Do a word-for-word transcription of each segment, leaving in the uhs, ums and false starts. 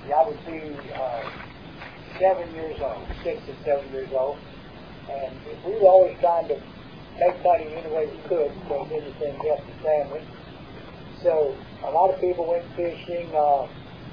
I would be uh, seven years old, six or seven years old, and we were always trying to make money any way we could because anything helped the family. So a lot of people went fishing, uh,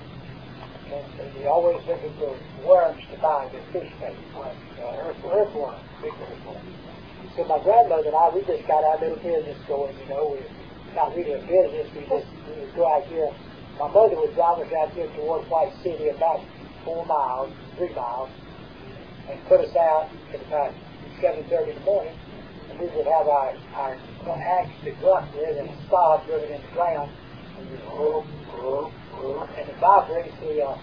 and, and they always looking for worms to buy their fish bait, uh, earth, earthworms, big earthworms. So my grandmother and I, we just got our little business going, you know. We're not really a business, we just we would go out here. My mother would drive us out here towards White City about four miles, three miles, and put us out at about seven thirty in the morning, and we would have our, our axe to grunt with and a saw driven in the ground, and we would and it vibrates the, uh,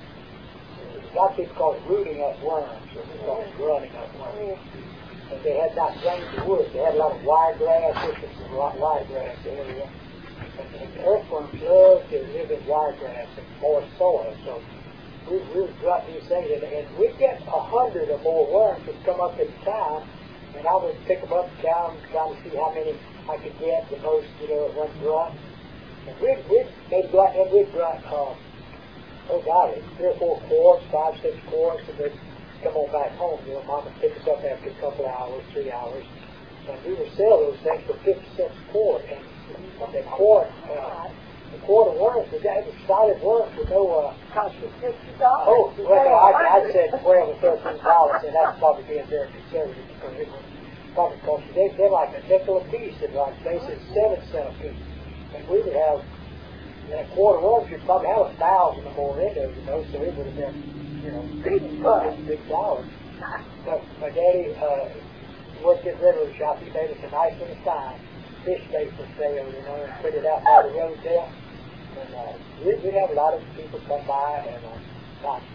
a lot of people call it rooting up worms, or we call it grunting up worms. And they had not drained the wood. They had a lot of wiregrass, which is a lot of wiregrass area. And, and the earthworms love to live in wiregrass and moist soil. So we, we would drop these things, and, and we'd get a hundred or more worms that come up at a time, and I would pick them up and count them, trying to see how many I could get, the most, you know, at one grunt. And we'd, we'd maybe go out there and we'd grunt, uh, oh God, three or four quarts, five, six quarts, and they'd come on back home. You know, Mama picked us up after a couple of hours, three hours, and we would sell those things for fifty cents a quart. And the quart, uh, the quart of worms, it was solid worms with no, uh, cost you fifty dollars. Oh, well, no, I, I said twelve or thirteen dollars, and that's probably being very conservative because it was probably cost you. They, they're like a nickel a piece, and like they said seven cents a piece. And we would have, in a quart of worms, you'd probably have a thousand or more in there, you know, so it would have been, you know, big bucks, big dollars. But my daddy uh, worked at railroad shop. He made us a nice little sign, fish bait for sale, you know, and put it out by the road there. And uh, we'd, we'd have a lot of people come by and uh, buy